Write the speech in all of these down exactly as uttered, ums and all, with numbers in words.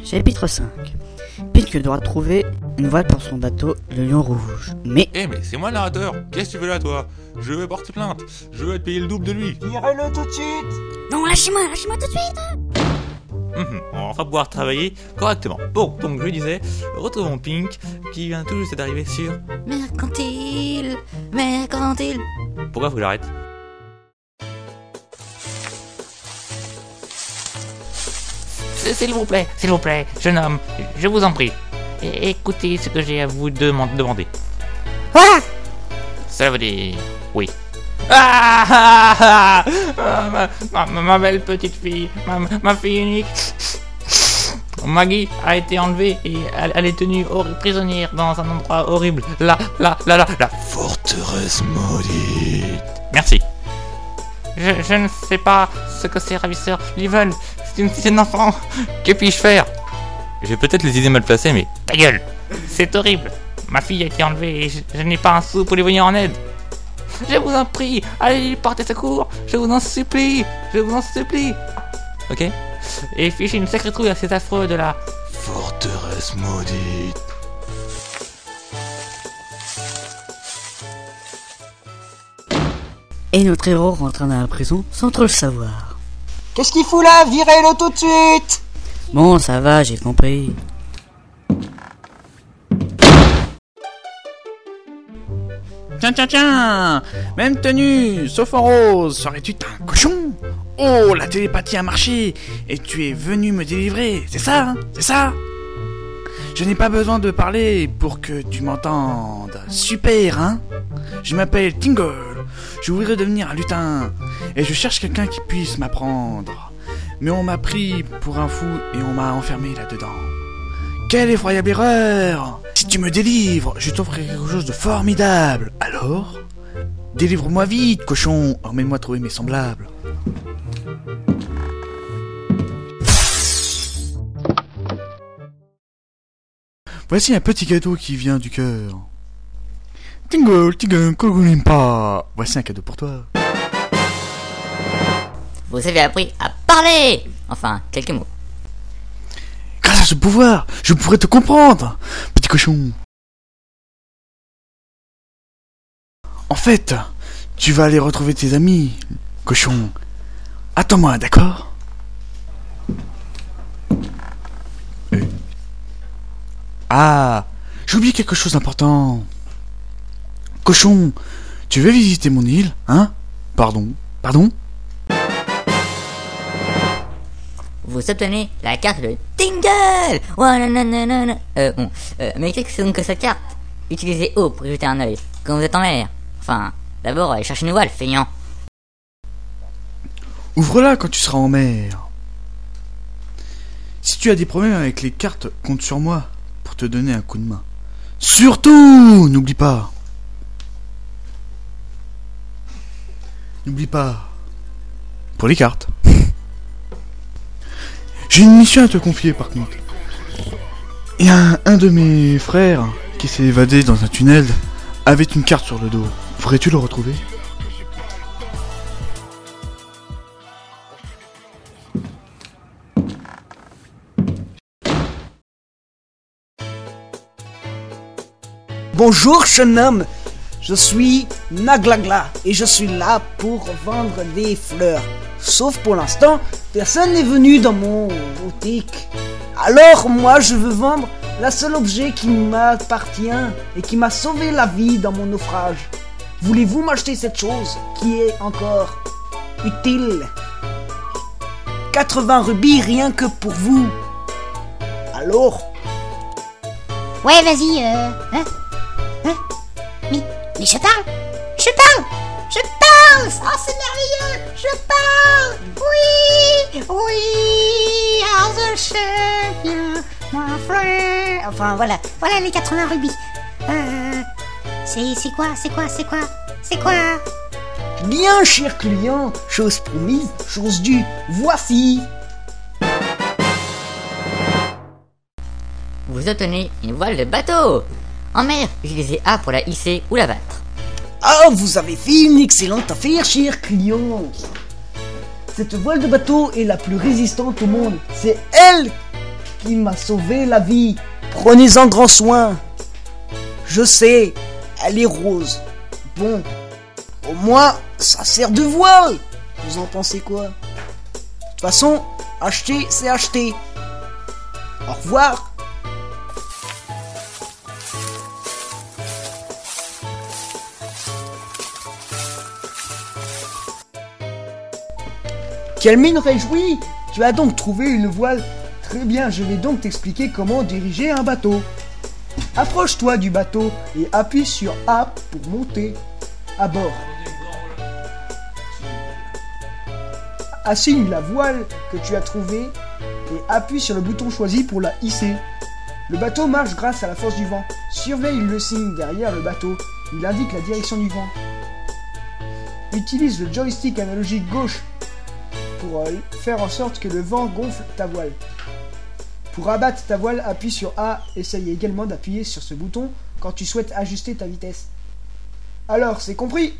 Chapitre cinq. Pink doit trouver une voile pour son bateau, le Lion Rouge. Mais... Eh mais c'est moi le narrateur. Qu'est-ce que tu veux là toi? Je veux porter plainte. Je veux être payé le double de lui. Virez-le tout de suite. Non, lâchez-moi, lâchez-moi tout de suite. Hum, on va pouvoir travailler correctement. Bon, donc je disais, retrouvons Pink, qui vient tout juste d'arriver sur... Mercantile, mercantile. Pourquoi faut que j'arrête? S'il vous plaît, s'il vous plaît, jeune homme, je vous en prie, écoutez ce que j'ai à vous demander. Ah! Ça veut dire oui. Ah, ah, ah, ah, ma, ma, ma belle petite fille, ma, ma fille unique, Maggie a été enlevée et elle, elle est tenue hor- prisonnière dans un endroit horrible. Là, là, là, là, la forteresse maudite. Merci. Je, je ne sais pas ce que ces ravisseurs lui veulent. C'est une cité d'enfants. Que puis-je faire? J'ai peut-être les idées mal placées, mais ta gueule. C'est horrible. Ma fille a été enlevée et je, je n'ai pas un sou pour lui venir en aide. Je vous en prie, allez lui porter secours. Je vous en supplie. Je vous en supplie. Ok? Et fichez une sacrée trouille à ces affreux de la forteresse maudite. Et notre héros rentre dans la prison sans trop le savoir. Qu'est-ce qu'il fout là? Virez-le tout de suite. Bon, ça va, j'ai compris. Tiens, tiens, tiens! Même tenue, sauf en rose, serais-tu un cochon? Oh, la télépathie a marché, et tu es venu me délivrer, c'est ça, hein? C'est ça? Je n'ai pas besoin de parler pour que tu m'entendes. Super, hein? Je m'appelle Tingle, je voudrais devenir un lutin, et je cherche quelqu'un qui puisse m'apprendre. Mais on m'a pris pour un fou et on m'a enfermé là-dedans. Quelle effroyable erreur! Si tu me délivres, je t'offrirai quelque chose de formidable. Alors? Délivre-moi vite, cochon. Emmène-moi trouver mes semblables. Voici un petit cadeau qui vient du cœur. Tingle, tingle, pas. Voici un cadeau pour toi. Vous avez appris à parler! Enfin, quelques mots. Grâce à ce pouvoir, je pourrais te comprendre, petit cochon. En fait, tu vas aller retrouver tes amis, cochon. Attends-moi, d'accord? euh. Ah, j'ai oublié quelque chose d'important. Cochon, tu veux visiter mon île, hein? Pardon, pardon? Vous obtenez la carte de Tingle! Oh, non, non, non, non, non. Euh, bon. Euh, mais qu'est-ce que c'est donc que cette carte? Utilisez O pour y jeter un œil, quand vous êtes en mer. Enfin, d'abord, allez chercher une voile, feignant. Ouvre-la quand tu seras en mer. Si tu as des problèmes avec les cartes, compte sur moi pour te donner un coup de main. Surtout, n'oublie pas. N'oublie pas. Pour les cartes. J'ai une mission à te confier par contre. Il y a un, un de mes frères qui s'est évadé dans un tunnel avec une carte sur le dos. Pourrais-tu le retrouver? Bonjour jeune homme, je suis Naglagla et je suis là pour vendre des fleurs. Sauf pour l'instant, personne n'est venu dans mon boutique. Alors moi je veux vendre la seule objet qui m'appartient et qui m'a sauvé la vie dans mon naufrage. Voulez-vous m'acheter cette chose qui est encore utile? quatre-vingts rubis rien que pour vous. Alors? Ouais, vas-y, euh... Hein? Hein? Mais, mais je parle! Je parle! Je parle! Oh, c'est merveilleux! Je parle! Oui! Oui! As a champion, my friend! Enfin, voilà. Voilà les quatre-vingts rubis. Euh... C'est, c'est quoi? C'est quoi? C'est quoi? C'est quoi? Bien, cher client, chose promise, chose due, voici. Vous obtenez une voile de bateau. En mer, utilisez A pour la hisser ou la battre. Ah, vous avez fait une excellente affaire, cher client. Cette voile de bateau est la plus résistante au monde. C'est elle qui m'a sauvé la vie. Prenez-en grand soin. Je sais, elle est rose. Bon, au moins, ça sert de voile. Vous en pensez quoi? De toute façon, acheter, c'est acheter. Au revoir. Quelle mine réjouie! Tu as donc trouvé une voile. Très bien, je vais donc t'expliquer comment diriger un bateau. Approche-toi du bateau et appuie sur A pour monter à bord. Assigne la voile que tu as trouvée et appuie sur le bouton choisi pour la hisser. Le bateau marche grâce à la force du vent. Surveille le signe derrière le bateau. Il indique la direction du vent. Utilise le joystick analogique gauche pour euh, faire en sorte que le vent gonfle ta voile. Pour abattre ta voile, appuie sur A. Essaye également d'appuyer sur ce bouton quand tu souhaites ajuster ta vitesse. Alors, c'est compris?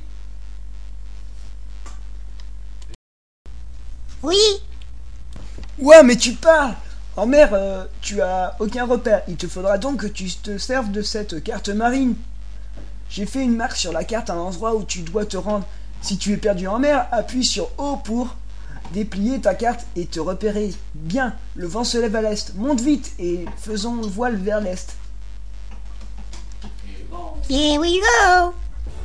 Oui. Ouais, mais tu parles. En mer, euh, tu as aucun repère. Il te faudra donc que tu te serves de cette carte marine. J'ai fait une marque sur la carte à l'endroit où tu dois te rendre. Si tu es perdu en mer, appuie sur O pour déplier ta carte et te repérer. Bien, le vent se lève à l'est. Monte vite et faisons voile vers l'est. Here we go.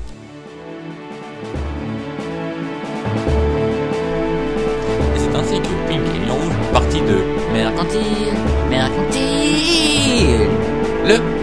Et c'est ainsi que Pink et Lion Rouge, partie de Mercantile, mercantile. le